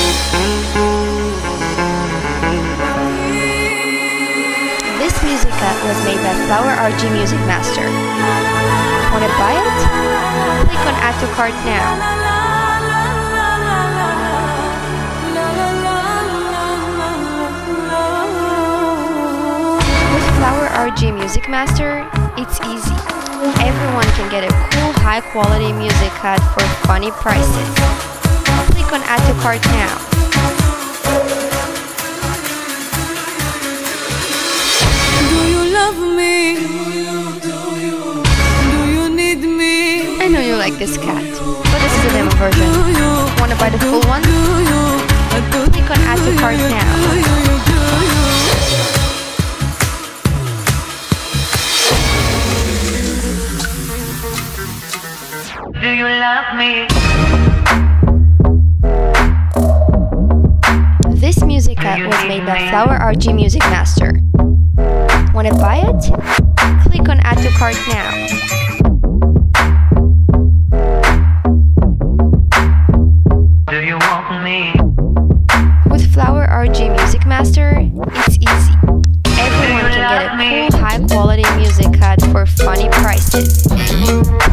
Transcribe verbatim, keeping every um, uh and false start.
This music cut was made by Flower R G Music Master. Wanna buy it? Click on Add to Cart now. With Flower R G Music Master, it's easy. Everyone can get a cool high-quality music cut for funny prices. Click on Add to Cart now. Do you love me? Do you need me? I know you like this cat, but this is a demo version. Wanna buy the full one? Click on Add to Cart now. Do you love me? This music cut was made by Flower R G Music Master. Wanna buy it? Click on Add to Cart now. Do you want me? With Flower R G Music Master, it's easy. Everyone can get a cool high-quality music cut for funny prices.